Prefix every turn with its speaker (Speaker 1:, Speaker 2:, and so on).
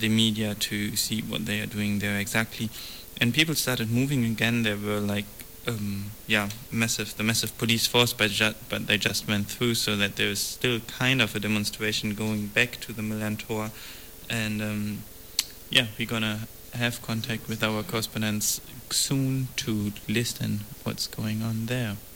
Speaker 1: the media to see what they are doing there exactly. And people started moving again. There were like, the massive police force, but they just went through, so that there is still kind of a demonstration going back to the Millantor. And we're gonna have contact with our correspondents soon to listen what's going on there.